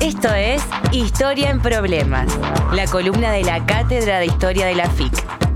Esto es Historia en Problemas, la columna de la Cátedra de Historia de la FIC.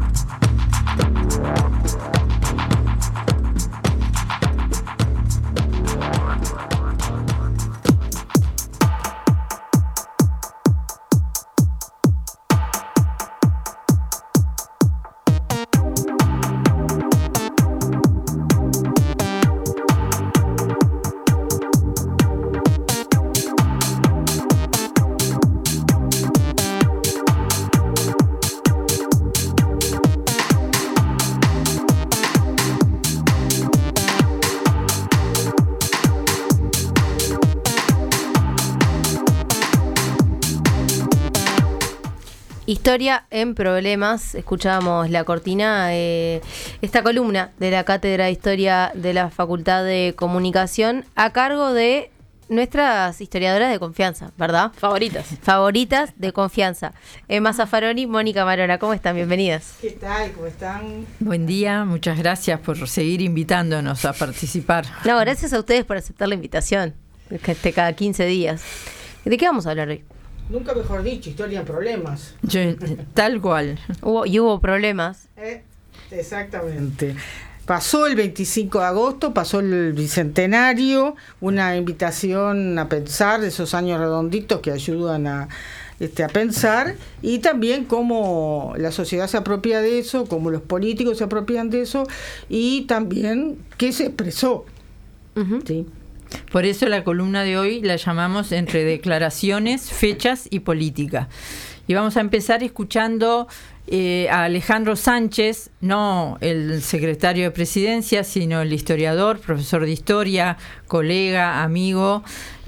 Historia en Problemas, escuchábamos la cortina, esta columna de la Cátedra de Historia de la Facultad de Comunicación a cargo de nuestras historiadoras de confianza, ¿verdad? Favoritas de confianza. Emma Zaffaroni, Mónica Marona, ¿cómo están? Bienvenidas. ¿Qué tal? ¿Cómo están? Buen día, muchas gracias por seguir invitándonos a participar. No, gracias a ustedes por aceptar la invitación, cada 15 días. ¿De qué vamos a hablar hoy? Nunca mejor dicho, historia en problemas. Tal cual. Hubo problemas. Exactamente. Pasó el 25 de agosto, pasó el Bicentenario, una invitación a pensar de esos años redonditos que ayudan a pensar, y también cómo la sociedad se apropia de eso, cómo los políticos se apropian de eso, y también qué se expresó. Uh-huh. Sí. Por eso la columna de hoy la llamamos Entre declaraciones, fechas y política. Y vamos a empezar escuchando a Alejandro Sánchez, no el secretario de Presidencia, sino el historiador, profesor de historia, colega, amigo,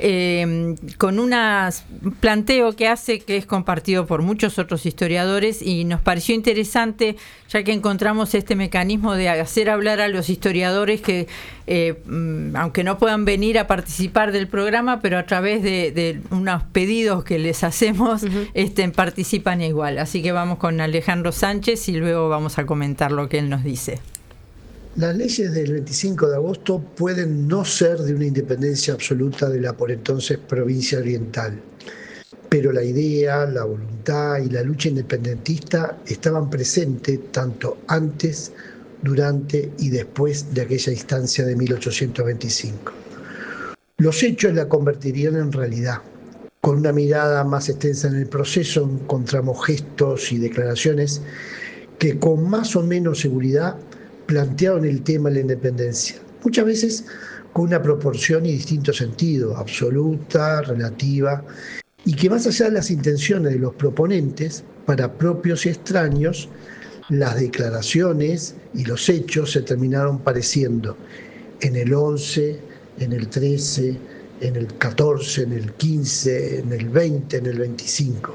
con un planteo que hace que es compartido por muchos otros historiadores, y nos pareció interesante ya que encontramos este mecanismo de hacer hablar a los historiadores que, aunque no puedan venir a participar del programa, pero a través de unos pedidos que les hacemos, participan igual. Así que vamos con Alejandro Sánchez y luego vamos a comentar lo que él nos dice. Las leyes del 25 de agosto pueden no ser de una independencia absoluta de la por entonces provincia oriental, pero la idea, la voluntad y la lucha independentista estaban presentes tanto antes, durante y después de aquella instancia de 1825. Los hechos la convertirían en realidad. Con una mirada más extensa en el proceso encontramos gestos y declaraciones que con más o menos seguridad plantearon el tema de la independencia, muchas veces con una proporción y distinto sentido, absoluta, relativa, y que más allá de las intenciones de los proponentes, para propios y extraños, las declaraciones y los hechos se terminaron pareciendo en el 11, en el 13, en el 14, en el 15, en el 20, en el 25.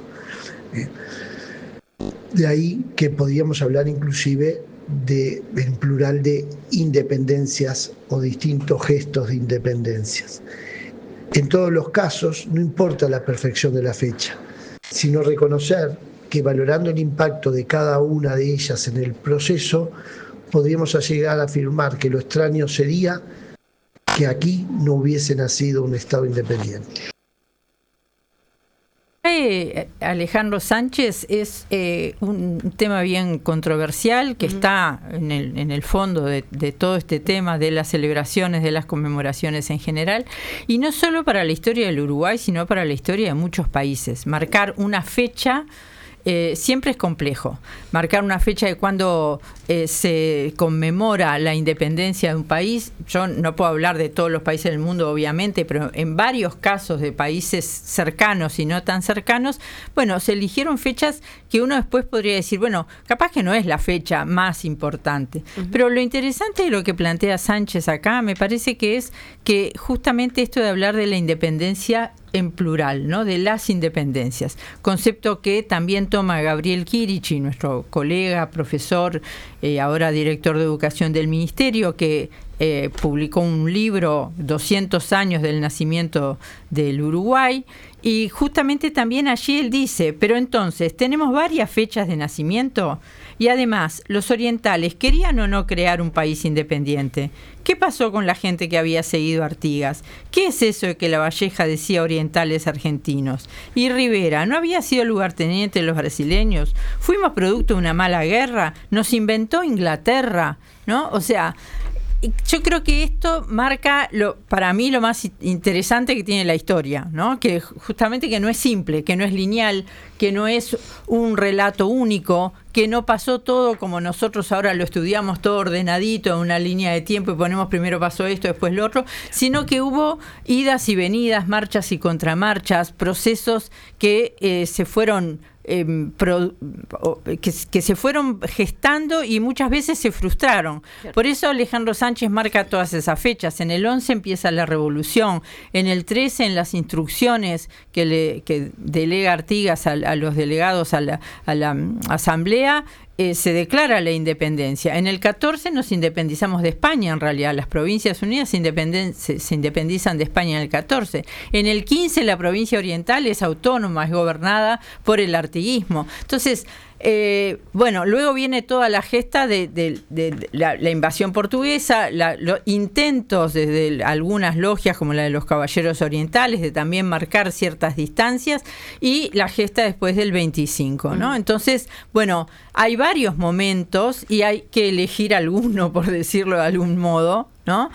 De ahí que podíamos hablar inclusive en plural de independencias o distintos gestos de independencias. En todos los casos no importa la perfección de la fecha, sino reconocer que valorando el impacto de cada una de ellas en el proceso, podríamos llegar a afirmar que lo extraño sería que aquí no hubiese nacido un Estado independiente. Alejandro Sánchez es un tema bien controversial que está en el fondo de todo este tema de las celebraciones, de las conmemoraciones en general, y no solo para la historia del Uruguay, sino para la historia de muchos países. Marcar una fecha siempre es complejo. Marcar una fecha de cuando se conmemora la independencia de un país, yo no puedo hablar de todos los países del mundo obviamente, pero en varios casos de países cercanos y no tan cercanos, bueno, se eligieron fechas que uno después podría decir, bueno, capaz que no es la fecha más importante. Pero lo interesante de lo que plantea Sánchez acá, me parece que es que justamente esto de hablar de la independencia en plural, ¿no? De las independencias, concepto que también toma Gabriel Chirichi, nuestro colega, profesor, ahora director de educación del Ministerio, que publicó un libro, 200 años del nacimiento del Uruguay, y justamente también allí él dice, pero entonces, ¿tenemos varias fechas de nacimiento? Y además, ¿los orientales querían o no crear un país independiente? ¿Qué pasó con la gente que había seguido Artigas? ¿Qué es eso de que Lavalleja decía orientales argentinos? Y Rivera, ¿no había sido lugarteniente de los brasileños? ¿Fuimos producto de una mala guerra? ¿Nos inventó Inglaterra? ¿No? O sea, yo creo que esto marca para mí lo más interesante que tiene la historia, ¿no? Que justamente que no es simple, que no es lineal, que no es un relato único, que no pasó todo como nosotros ahora lo estudiamos todo ordenadito en una línea de tiempo y ponemos primero pasó esto, después lo otro, sino que hubo idas y venidas, marchas y contramarchas, procesos que se fueron que se fueron gestando y muchas veces se frustraron. Por eso Alejandro Sánchez marca todas esas fechas. En el 11 empieza la revolución, en el 13 en las instrucciones que delega Artigas a los delegados a la asamblea, se declara la independencia. En el 14 nos independizamos de España, en realidad. Las Provincias Unidas se independizan de España en el 14. En el 15 la provincia oriental es autónoma, es gobernada por el artiguismo. Entonces, luego viene toda la gesta de la invasión portuguesa, los intentos desde algunas logias como la de los Caballeros Orientales de también marcar ciertas distancias y la gesta después del 25, ¿no? Entonces, hay varios momentos y hay que elegir alguno, por decirlo de algún modo, ¿no?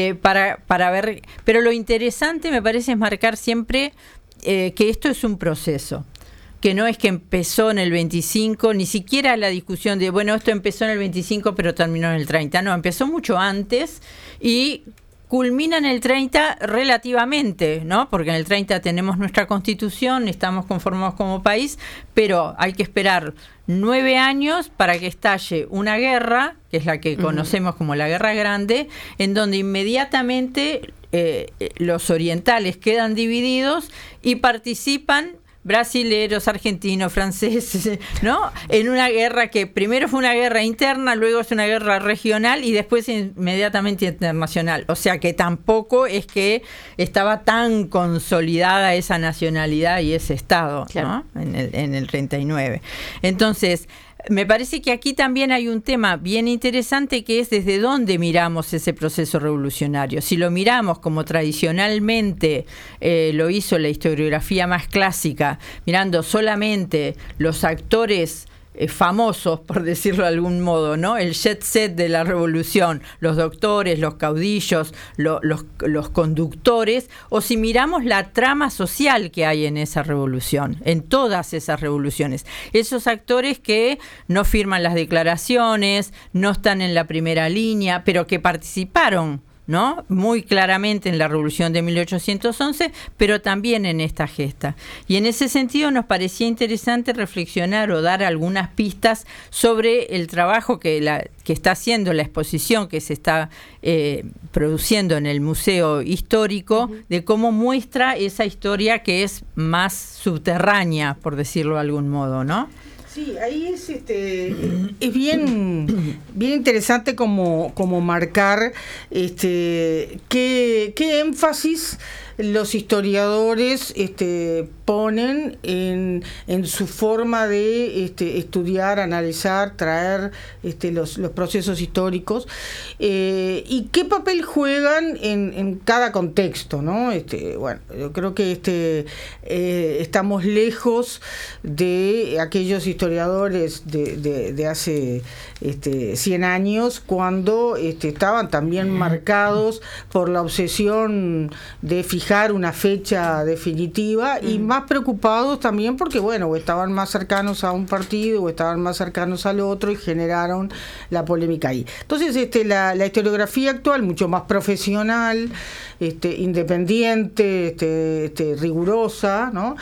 Para ver, pero lo interesante me parece es marcar siempre que esto es un proceso, que no es que empezó en el 25, ni siquiera la discusión de, esto empezó en el 25 pero terminó en el 30, no, empezó mucho antes y culmina en el 30 relativamente, ¿no? Porque en el 30 tenemos nuestra Constitución, estamos conformados como país, pero hay que esperar 9 años para que estalle una guerra, que es la que conocemos como la Guerra Grande, en donde inmediatamente los orientales quedan divididos y participan brasileros, argentinos, franceses, ¿no? En una guerra que primero fue una guerra interna, luego es una guerra regional y después inmediatamente internacional. O sea que tampoco es que estaba tan consolidada esa nacionalidad y ese Estado, claro, ¿no? En el 39. Entonces, me parece que aquí también hay un tema bien interesante que es desde dónde miramos ese proceso revolucionario. Si lo miramos como tradicionalmente lo hizo la historiografía más clásica, mirando solamente los actores famosos, por decirlo de algún modo, ¿no? El jet set de la revolución, los doctores, los caudillos, los conductores, o si miramos la trama social que hay en esa revolución, en todas esas revoluciones. Esos actores que no firman las declaraciones, no están en la primera línea, pero que participaron, ¿no? Muy claramente en la Revolución de 1811, pero también en esta gesta. Y en ese sentido nos parecía interesante reflexionar o dar algunas pistas sobre el trabajo que está haciendo la exposición que se está produciendo en el Museo Histórico, de cómo muestra esa historia que es más subterránea, por decirlo de algún modo, ¿no? Sí, ahí es bien interesante como marcar qué énfasis los historiadores ponen en su forma de estudiar, analizar, traer los procesos históricos y qué papel juegan en cada contexto, ¿no? Yo creo que estamos lejos de aquellos historiadores de hace 100 años cuando estaban también marcados por la obsesión de fijar una fecha definitiva y más preocupados también porque o estaban más cercanos a un partido o estaban más cercanos al otro y generaron la polémica ahí. Entonces la historiografía actual, mucho más profesional, independiente, rigurosa, ¿no?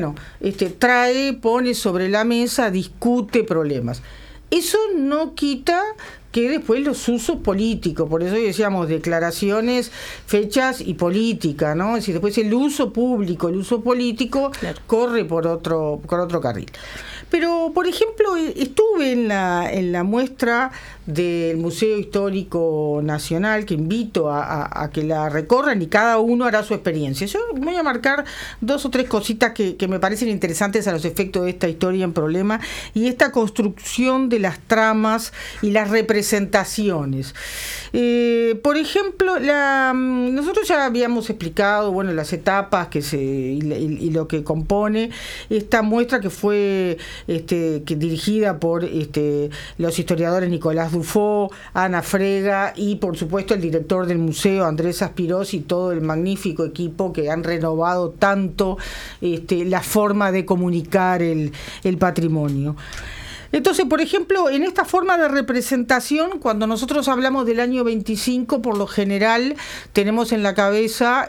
Pone sobre la mesa, discute problemas. Eso no quita que después los usos políticos, por eso decíamos declaraciones, fechas y política, ¿no? Es decir, después el uso público, el uso político, claro, corre por otro carril. Pero, por ejemplo, estuve en la muestra del Museo Histórico Nacional, que invito a que la recorran y cada uno hará su experiencia. Yo voy a marcar 2 o 3 cositas que me parecen interesantes a los efectos de esta historia en problema y esta construcción de las tramas y las representaciones. Por ejemplo, nosotros ya habíamos explicado, bueno, las etapas y lo que compone esta muestra, que fue dirigida por los historiadores Nicolás Dufo, Ana Frega y por supuesto el director del museo Andrés Aspirós y todo el magnífico equipo que han renovado tanto la forma de comunicar el patrimonio. Entonces, por ejemplo, en esta forma de representación, cuando nosotros hablamos del año 25, por lo general tenemos en la cabeza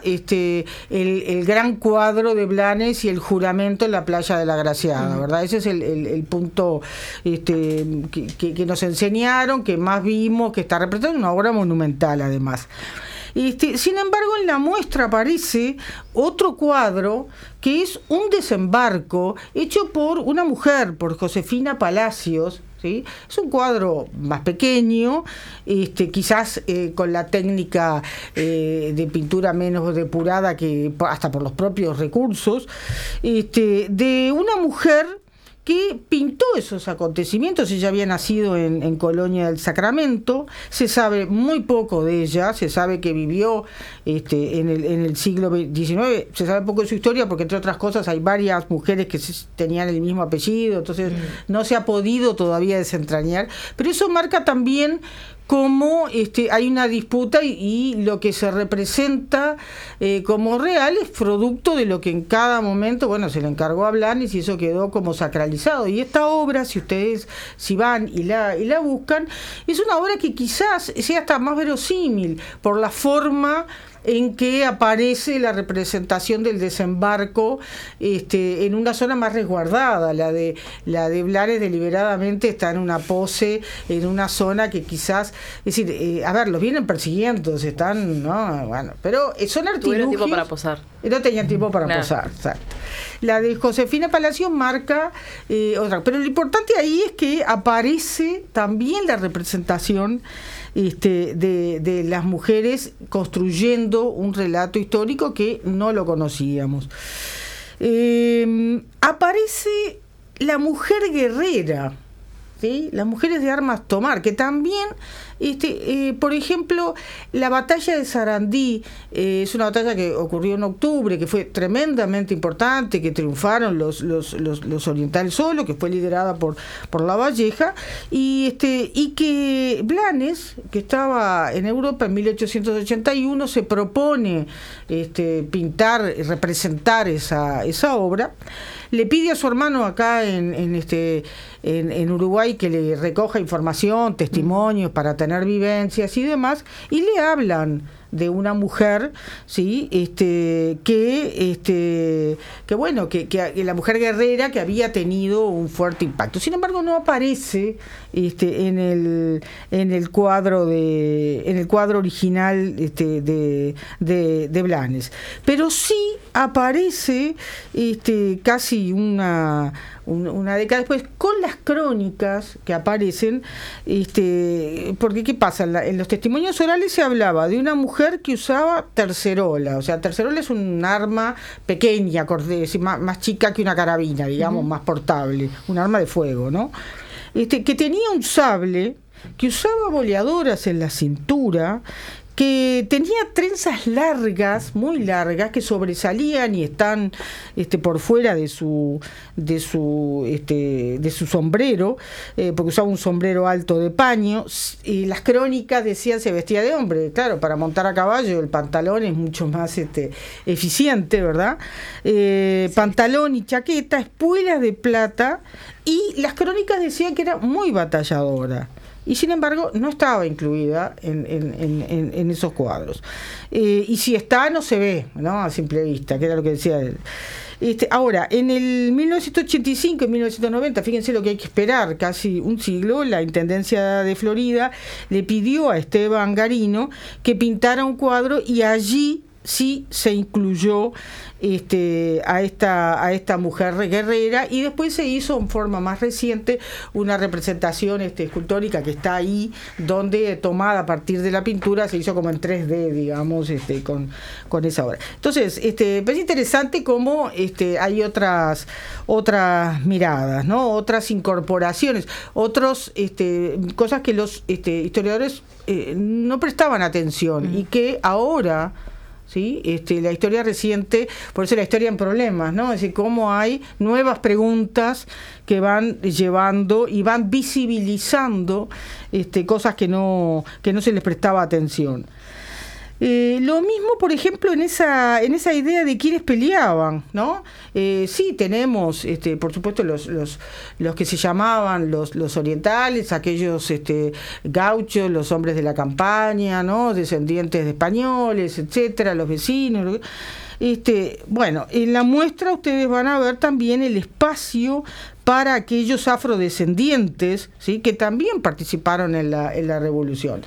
el gran cuadro de Blanes y el juramento en la playa de la Graciada, ¿verdad? Ese es el punto que nos enseñaron, que más vimos, que está representado en una obra monumental además. Sin embargo, en la muestra aparece otro cuadro que es un desembarco hecho por una mujer, por Josefina Palacios, ¿sí? Es un cuadro más pequeño, quizás con la técnica de pintura menos depurada que hasta por los propios recursos, de una mujer que pintó esos acontecimientos. Ella había nacido en Colonia del Sacramento, se sabe muy poco de ella, se sabe que vivió en el siglo XIX, se sabe poco de su historia porque entre otras cosas hay varias mujeres que tenían el mismo apellido, entonces no se ha podido todavía desentrañar, pero eso marca también cómo hay una disputa y lo que se representa como real es producto de lo que en cada momento, bueno, se le encargó a Blanes y eso quedó como sacralizado. Y esta obra, si van y la buscan, es una obra que quizás sea hasta más verosímil por la forma en que aparece la representación del desembarco en una zona más resguardada. La de Blanes deliberadamente está en una pose, en una zona que quizás, es decir, los vienen persiguiendo, están, ¿no? Bueno, pero son artilugios. Tuvieron tiempo para posar. No tenían tiempo para posar, exacto. La de Josefina Palacios marca otra, pero lo importante ahí es que aparece también la representación de las mujeres construyendo un relato histórico que no lo conocíamos. Aparece la mujer guerrera, ¿sí? Las mujeres de armas tomar, que también, por ejemplo, la batalla de Sarandí es una batalla que ocurrió en octubre, que fue tremendamente importante, que triunfaron los orientales solo, que fue liderada por Lavalleja, y que Blanes, que estaba en Europa en 1881, se propone pintar y representar esa obra. Le pide a su hermano acá en Uruguay que le recoja información, testimonios para tener vivencias y demás, y le hablan de una mujer, ¿sí? Que la mujer guerrera que había tenido un fuerte impacto. Sin embargo, no aparece en el cuadro original de Blanes, pero sí aparece casi una década después con las crónicas que aparecen, porque ¿qué pasa? En los testimonios orales se hablaba de una mujer que usaba tercerola, o sea, tercerola es un arma pequeña, más chica que una carabina, digamos, más portable, un arma de fuego, ¿no? Que tenía un sable, que usaba boleadoras en la cintura, que tenía trenzas largas, muy largas, que sobresalían y están por fuera de su sombrero, porque usaba un sombrero alto de paño, y las crónicas decían se vestía de hombre. Claro, para montar a caballo el pantalón es mucho más eficiente, ¿verdad? Pantalón y chaqueta, espuelas de plata, y las crónicas decían que era muy batalladora. Y sin embargo no estaba incluida en esos cuadros. Y si está, no se ve, ¿no? A simple vista, que era lo que decía él. Ahora, en el 1985 y 1990, fíjense lo que hay que esperar, casi un siglo, la Intendencia de Florida le pidió a Esteban Garino que pintara un cuadro y allí sí se incluyó a esta mujer guerrera, y después se hizo en forma más reciente una representación escultórica que está ahí, donde tomada a partir de la pintura se hizo como en 3D, digamos, con esa obra. Entonces, es interesante cómo hay otras miradas, ¿no? Otras incorporaciones, otras cosas que los historiadores no prestaban atención y que ahora, ¿sí? La historia reciente, por eso la historia en problemas, ¿no? Es decir, cómo hay nuevas preguntas que van llevando y van visibilizando cosas que no se les prestaba atención. Lo mismo, por ejemplo, en esa idea de quiénes peleaban, ¿no? Sí, tenemos, por supuesto, los que se llamaban los orientales, aquellos gauchos, los hombres de la campaña, ¿no? Descendientes de españoles, etcétera, los vecinos. Bueno, en la muestra ustedes van a ver también el espacio para aquellos afrodescendientes, ¿sí? Que también participaron en la revolución.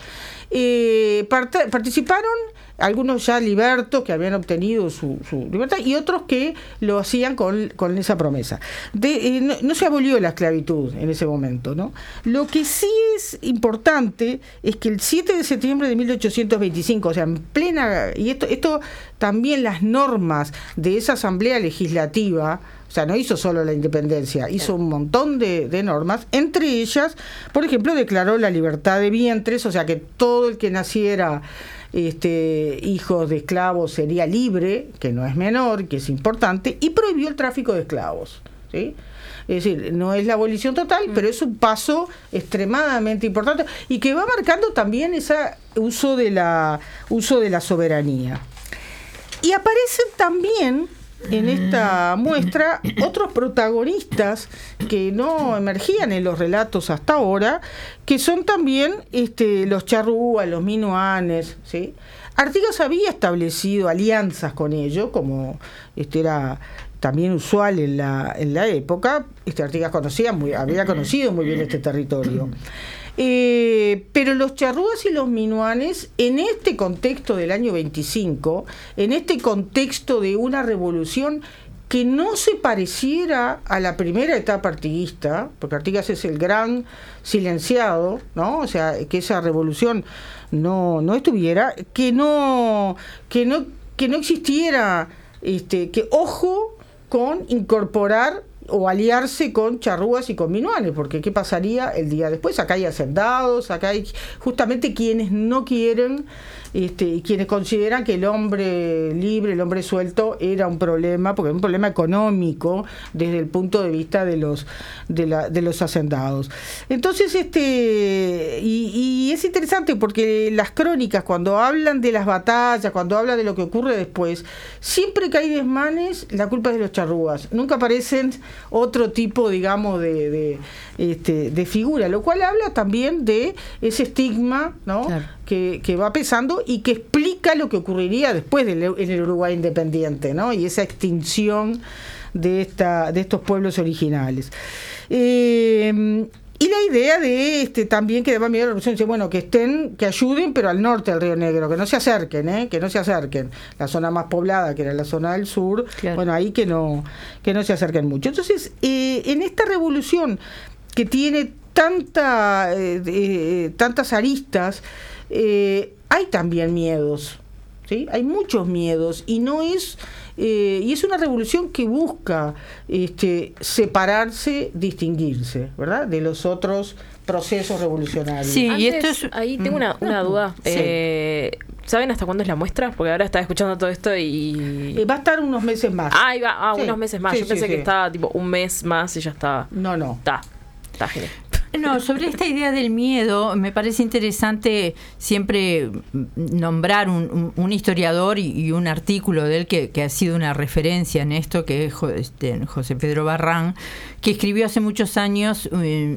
Participaron algunos ya libertos que habían obtenido su libertad, y otros que lo hacían con esa promesa. No se abolió la esclavitud en ese momento, ¿no? Lo que sí es importante es que el 7 de septiembre de 1825, o sea, en plena, y esto también las normas de esa asamblea legislativa, o sea, no hizo solo la independencia, hizo un montón de normas, entre ellas, por ejemplo, declaró la libertad de vientres, o sea, que todo el que naciera hijos de esclavos sería libre, que no es menor, que es importante, y prohibió el tráfico de esclavos, ¿sí? Es decir, no es la abolición total, pero es un paso extremadamente importante y que va marcando también ese uso de la soberanía. Y aparecen también en esta muestra otros protagonistas que no emergían en los relatos hasta ahora, que son también los charrúas, los minuanes, ¿sí? Artigas había establecido alianzas con ellos, como era también usual en la época. Artigas había conocido muy bien este territorio. Pero los charrúas y los minuanes, en este contexto del año 25, en este contexto de una revolución que no se pareciera a la primera etapa artiguista, porque Artigas es el gran silenciado, ¿no? O sea, que esa revolución no estuviera, que no existiera, que ojo con incorporar o aliarse con charrúas y con minuanes, porque ¿qué pasaría el día después? Acá hay hacendados, acá hay justamente quienes no quieren y quienes consideran que el hombre libre, el hombre suelto era un problema, porque es un problema económico desde el punto de vista de los hacendados. Entonces, y es interesante porque las crónicas, cuando hablan de las batallas, cuando hablan de lo que ocurre después, siempre que hay desmanes, la culpa es de los charrúas. Nunca aparecen otro tipo, digamos, de figura, lo cual habla también de ese estigma, ¿no? Claro. que va pesando y que explica lo que ocurriría después en el Uruguay independiente, ¿no? Y esa extinción de estos pueblos originales. Y la idea de también que deba mirar la revolución, dice, bueno, que ayuden, pero al norte del Río Negro, que no se acerquen, que no se acerquen. La zona más poblada, que era la zona del sur, claro. Bueno, ahí que no se acerquen mucho. Entonces, en esta revolución que tiene tantas aristas, hay también miedos, ¿sí? Hay muchos miedos y es una revolución que busca separarse, distinguirse, ¿verdad? De los otros procesos revolucionarios. Sí, antes, y esto es... Ahí tengo una duda. Sí. ¿Saben hasta cuándo es la muestra? Porque ahora estaba escuchando todo esto y... va a estar unos meses más. Ahí va, sí. Unos meses más. Sí, yo pensé que estaba tipo un mes más y ya estaba... No. Está genial. No, sobre esta idea del miedo, me parece interesante siempre nombrar un historiador y un artículo de él que ha sido una referencia en esto, que es José Pedro Barrán, que escribió hace muchos años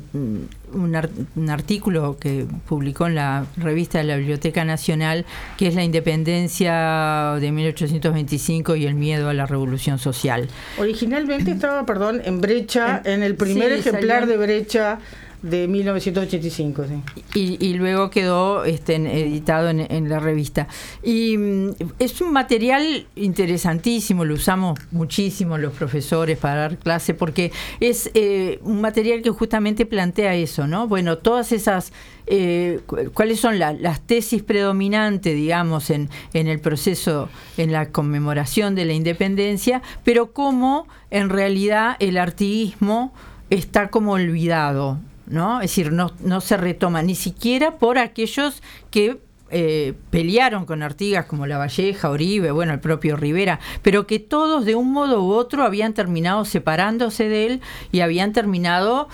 un artículo que publicó en la revista de la Biblioteca Nacional, que es La independencia de 1825 y el miedo a la revolución social. Originalmente estaba, en Brecha, en el primer ejemplar de Brecha de 1985. Sí. Y luego quedó editado en la revista. Y es un material interesantísimo, lo usamos muchísimo los profesores para dar clase, porque es un material que justamente plantea eso, ¿no? Bueno, todas esas... cuáles son las tesis predominantes, digamos, en el proceso, en la conmemoración de la independencia, pero cómo en realidad el artiguismo está como olvidado, ¿no? Es decir, no se retoma ni siquiera por aquellos que pelearon con Artigas, como Lavalleja, Oribe, bueno, el propio Rivera, pero que todos de un modo u otro habían terminado separándose de él y habían terminado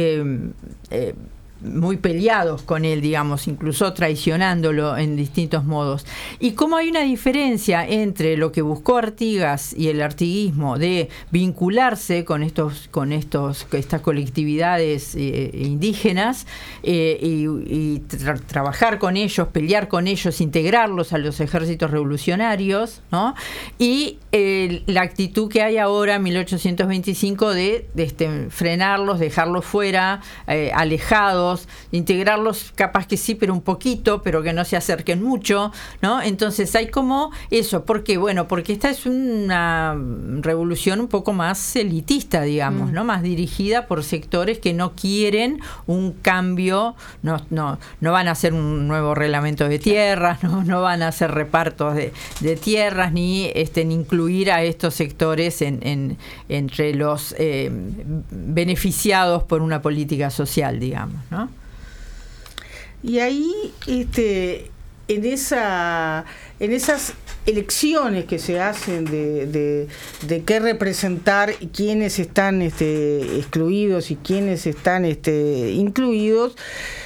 muy peleados con él, digamos, incluso traicionándolo en distintos modos. Y cómo hay una diferencia entre lo que buscó Artigas y el artiguismo de vincularse con estas colectividades indígenas y trabajar con ellos, pelear con ellos, integrarlos a los ejércitos revolucionarios, ¿no? Y la actitud que hay ahora, en 1825, de frenarlos, dejarlos fuera, alejados, integrarlos capaz que sí, pero un poquito, pero que no se acerquen mucho, ¿no? Entonces hay como eso. ¿Por qué? Bueno, porque esta es una revolución un poco más elitista, digamos, ¿no? Más dirigida por sectores que no quieren un cambio, no van a hacer un nuevo reglamento de tierras, no van a hacer repartos de tierras, ni incluir a estos sectores entre los beneficiados por una política social, digamos, ¿no? Y ahí, en esas elecciones que se hacen de qué representar y quiénes están excluidos y quiénes están incluidos,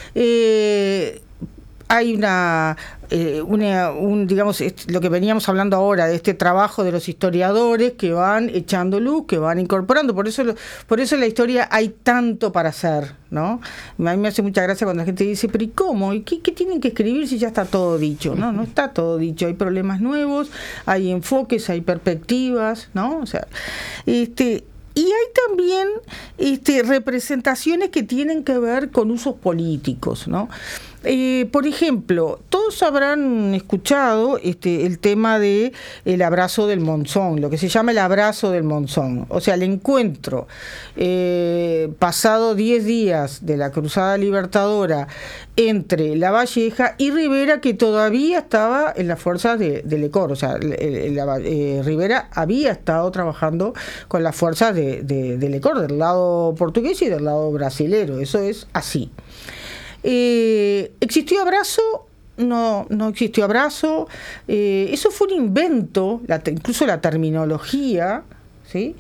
hay digamos, lo que veníamos hablando ahora, de este trabajo de los historiadores que van echando luz, que van incorporando. Por eso en la historia hay tanto para hacer, ¿no? A mí me hace mucha gracia cuando la gente dice, pero ¿y cómo? ¿Y qué tienen que escribir si ya está todo dicho? No está todo dicho. Hay problemas nuevos, hay enfoques, hay perspectivas, ¿no? O sea, y hay también representaciones que tienen que ver con usos políticos, ¿no? Por ejemplo, todos habrán escuchado el tema de el abrazo del Monzón, lo que se llama el abrazo del Monzón, o sea, el encuentro pasado 10 días de la Cruzada Libertadora entre Lavalleja y Rivera, que todavía estaba en las fuerzas de Lecor. O sea, Rivera había estado trabajando con las fuerzas de Lecor, del lado portugués y del lado brasilero. Eso es así. ¿Existió abrazo? No existió abrazo. Eso fue un invento, incluso la terminología, ¿sí?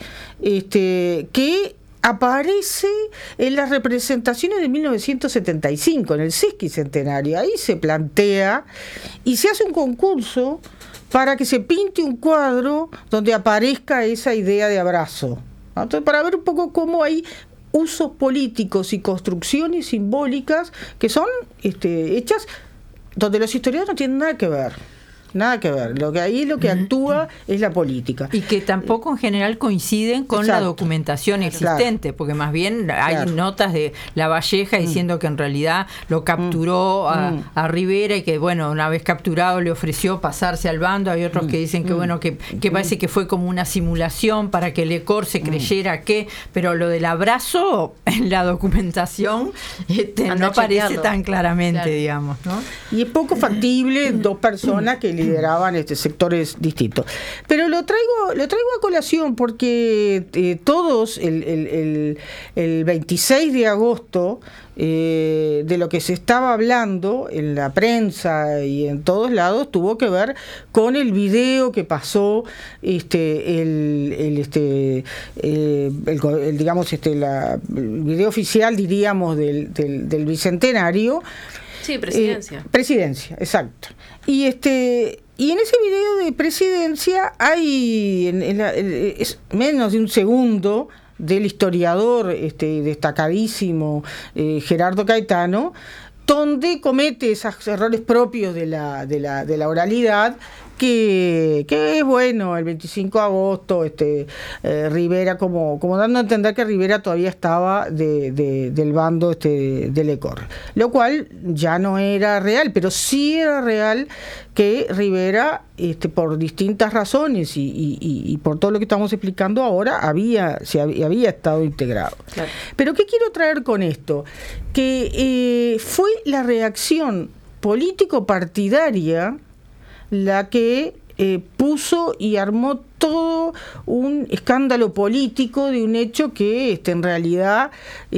Que aparece en las representaciones de 1975, en el sesquicentenario. Ahí se plantea y se hace un concurso para que se pinte un cuadro donde aparezca esa idea de abrazo. Entonces, para ver un poco cómo hay usos políticos y construcciones simbólicas que son hechas donde los historiadores no tienen nada que ver. Nada que ver. Lo que actúa es la política. Y que tampoco en general coinciden con la documentación existente, porque más bien hay notas de Lavalleja diciendo que en realidad lo capturó a Rivera y que, bueno, una vez capturado le ofreció pasarse al bando. Hay otros que dicen que, bueno, que parece que fue como una simulación para que Lecor se creyera pero lo del abrazo en la documentación no aparece tan claramente, digamos, ¿no? Y es poco factible dos personas que lideraban sectores distintos. Pero lo traigo a colación porque todos el 26 de agosto de lo que se estaba hablando en la prensa y en todos lados tuvo que ver con el video que pasó el video oficial, diríamos, del Bicentenario. Sí, presidencia. Presidencia, exacto. Y en ese video de presidencia hay es menos de un segundo del historiador destacadísimo Gerardo Caetano, donde comete esos errores propios de la oralidad, que es bueno el 25 de agosto, Rivera, como dando a entender que Rivera todavía estaba del bando de Lecor, lo cual ya no era real, pero sí era real que Rivera, por distintas razones y por todo lo que estamos explicando ahora, había estado integrado. Claro. Pero ¿qué quiero traer con esto? Que fue la reacción político-partidaria la que puso y armó todo un escándalo político de un hecho que en realidad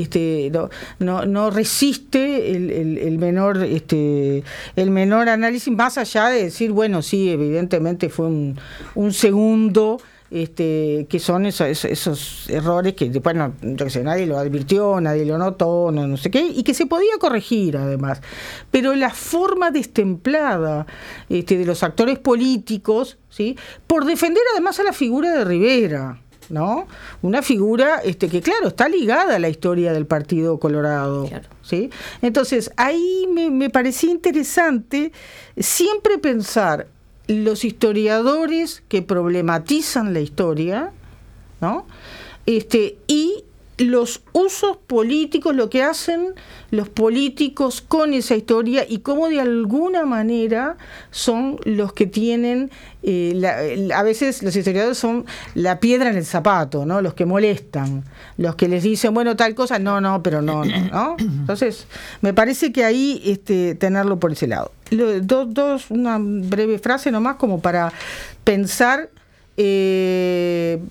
no resiste el menor análisis, más allá de decir, bueno, sí, evidentemente fue un segundo, que son esos errores que después nadie lo advirtió, nadie lo notó, no sé qué, y que se podía corregir además. Pero la forma destemplada de los actores políticos, ¿sí?, por defender además a la figura de Rivera, ¿no? Una figura que, claro, está ligada a la historia del Partido Colorado. Claro. ¿Sí? Entonces, ahí me parecía interesante siempre pensar los historiadores que problematizan la historia, ¿no? Y los usos políticos, lo que hacen los políticos con esa historia y cómo de alguna manera son los que tienen, a veces los historiadores son la piedra en el zapato, ¿no? Los que molestan, los que les dicen, bueno, tal cosa, no, pero no. Entonces, me parece que ahí tenerlo por ese lado. Una breve frase nomás como para pensar el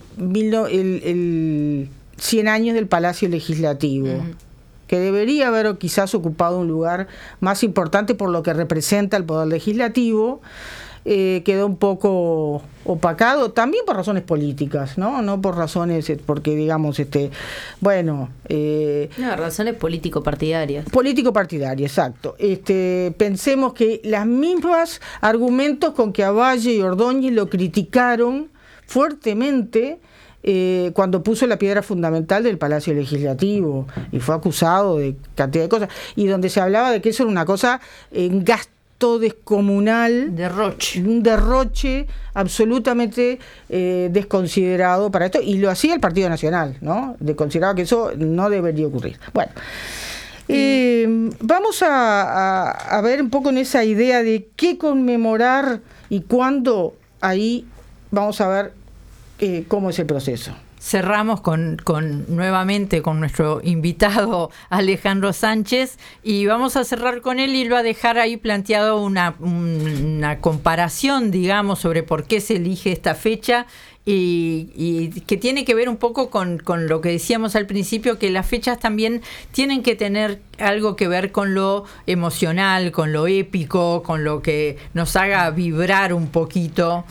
100 años del Palacio Legislativo, que debería haber quizás ocupado un lugar más importante por lo que representa el Poder Legislativo. Quedó un poco opacado, también por razones políticas, no por razones, porque digamos, razones político-partidarias. Político-partidarias, exacto. Pensemos que las mismas argumentos con que a Valle y Ordóñez lo criticaron fuertemente cuando puso la piedra fundamental del Palacio Legislativo y fue acusado de cantidad de cosas, y donde se hablaba de que eso era una cosa en gasto descomunal, un derroche absolutamente desconsiderado para esto, y lo hacía el Partido Nacional, ¿no? Consideraba que eso no debería ocurrir. Bueno, vamos a ver un poco en esa idea de qué conmemorar y cuándo. Ahí vamos a ver cómo es el proceso. Cerramos nuevamente con nuestro invitado Alejandro Sánchez, y vamos a cerrar con él y lo va a dejar ahí planteado una comparación, digamos, sobre por qué se elige esta fecha y que tiene que ver un poco con lo que decíamos al principio, que las fechas también tienen que tener algo que ver con lo emocional, con lo épico, con lo que nos haga vibrar un poquito,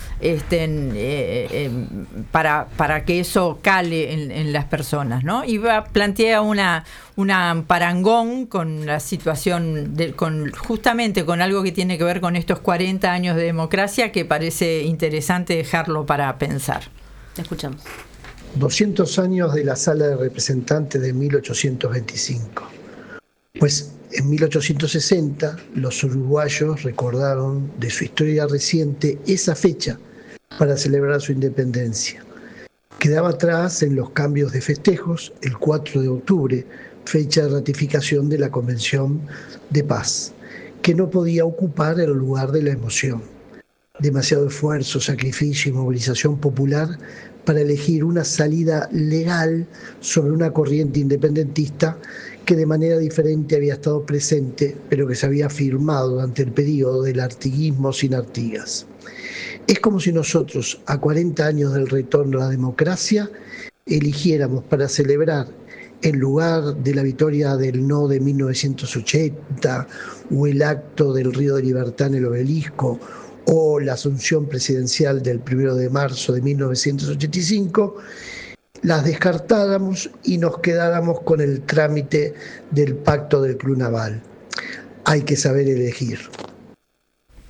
para que eso cale en las personas, ¿no? Y plantea una parangón con la situación, justamente con algo que tiene que ver con estos 40 años de democracia, que parece interesante dejarlo para pensar. Escuchamos. 200 años de la Sala de Representantes de 1825. Pues en 1860 los uruguayos recordaron de su historia reciente esa fecha para celebrar su independencia. Quedaba atrás en los cambios de festejos el 4 de octubre, fecha de ratificación de la Convención de Paz, que no podía ocupar el lugar de la emoción. Demasiado esfuerzo, sacrificio y movilización popular para elegir una salida legal sobre una corriente independentista que de manera diferente había estado presente, pero que se había firmado durante el periodo del artiguismo sin Artigas. Es como si nosotros, a 40 años del retorno a la democracia, eligiéramos para celebrar, en lugar de la victoria del no de 1980, o el acto del Río de Libertad en el Obelisco, o la asunción presidencial del 1 de marzo de 1985, las descartáramos y nos quedáramos con el trámite del pacto del Club Naval. Hay que saber elegir.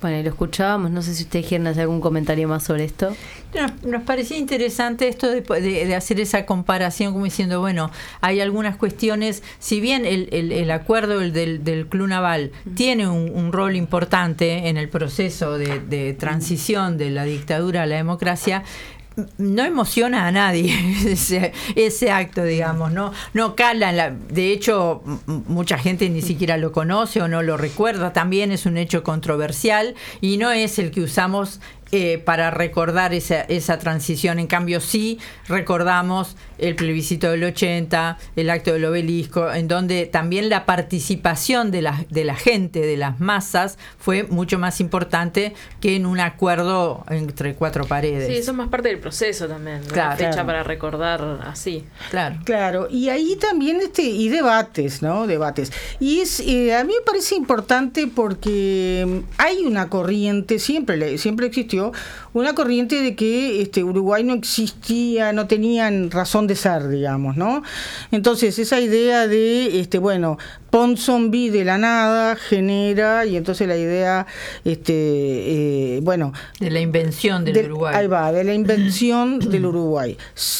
Bueno, lo escuchábamos, no sé si ustedes quieren hacer algún comentario más sobre esto. Nos parecía interesante esto de hacer esa comparación, como diciendo, bueno, hay algunas cuestiones, si bien el acuerdo del Club Naval tiene un rol importante en el proceso de transición de la dictadura a la democracia, no emociona a nadie ese acto, digamos, no cala de hecho mucha gente ni siquiera lo conoce o no lo recuerda, también es un hecho controversial y no es el que usamos para recordar esa transición. En cambio sí recordamos el plebiscito del 80, el acto del obelisco, en donde también la participación de la gente, de las masas, fue mucho más importante que en un acuerdo entre cuatro paredes. Sí, eso es más parte del proceso también, claro, la fecha para recordar así. Claro, y ahí también y debates, ¿no? Debates. Y a mí me parece importante porque hay una corriente, siempre existió, una corriente de que Uruguay no existía, no tenían razón de ser, digamos, ¿no? Entonces, esa idea de, Ponsonby de la nada genera, y entonces la idea, de la invención del Uruguay. Ahí va, de la invención del Uruguay.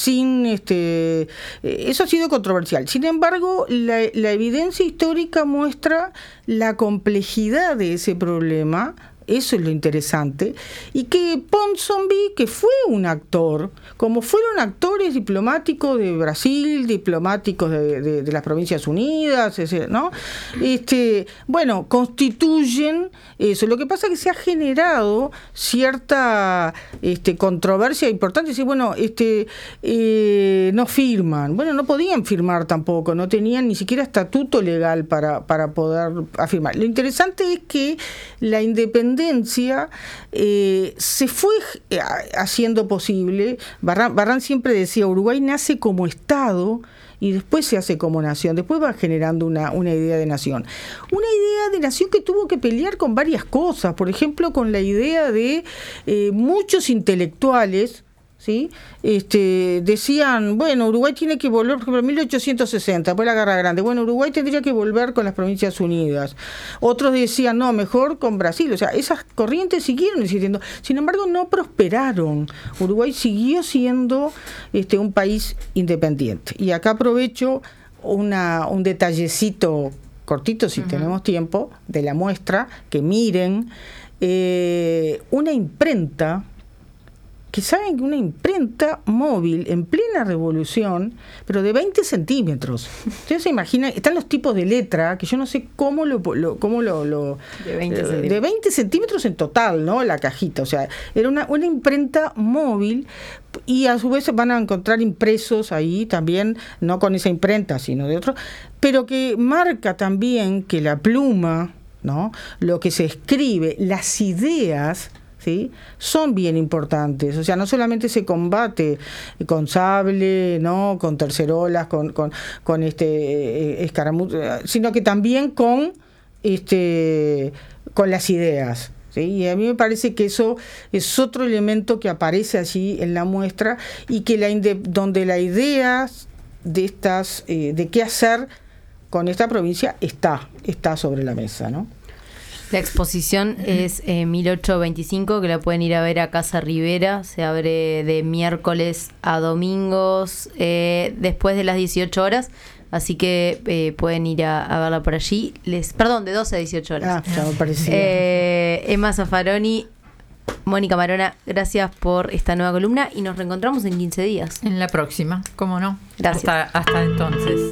Eso ha sido controversial. Sin embargo, la evidencia histórica muestra la complejidad de ese problema. Eso es lo interesante, y que Ponsonby, que fue un actor, como fueron actores diplomáticos de Brasil, diplomáticos de las Provincias Unidas, ¿no? Constituyen eso. Lo que pasa es que se ha generado cierta controversia importante. No firman. Bueno, no podían firmar tampoco, no tenían ni siquiera estatuto legal para poder afirmar. Lo interesante es que la independencia se fue haciendo posible. Barran siempre decía, Uruguay nace como Estado y después se hace como nación, después va generando una idea de nación. Una idea de nación que tuvo que pelear con varias cosas, por ejemplo, con la idea de muchos intelectuales, ¿sí? Decían, Uruguay tiene que volver, por ejemplo, en 1860, después de la Guerra Grande, Uruguay tendría que volver con las Provincias Unidas. Otros decían, no, mejor con Brasil. O sea, esas corrientes siguieron existiendo. Sin embargo, no prosperaron. Uruguay siguió siendo un país independiente. Y acá aprovecho un detallecito cortito, si tenemos tiempo, de la muestra, que miren, una imprenta, que saben que una imprenta móvil en plena revolución, pero de 20 centímetros. Ustedes se imaginan, están los tipos de letra, que yo no sé cómo lo de 20 centímetros en total, ¿no? La cajita, o sea, era una imprenta móvil, y a su vez van a encontrar impresos ahí también, no con esa imprenta, sino de otro, pero que marca también que la pluma, ¿no? Lo que se escribe, las ideas, ¿sí? Son bien importantes. O sea, no solamente se combate con sable, ¿no? Con tercerolas, con escaramuzas, sino que también con las ideas, ¿sí? Y a mí me parece que eso es otro elemento que aparece allí en la muestra, y que donde la idea de estas de qué hacer con esta provincia está sobre la mesa, ¿no? La exposición es 1825, que la pueden ir a ver a Casa Rivera. Se abre de miércoles a domingos después de las 18 horas. Así que pueden ir a verla por allí. De 12 a 18 horas. Ya me parecía. Emma Zaffaroni, Mónica Marona, gracias por esta nueva columna y nos reencontramos en 15 días. En la próxima, ¿cómo no? Gracias. Hasta entonces.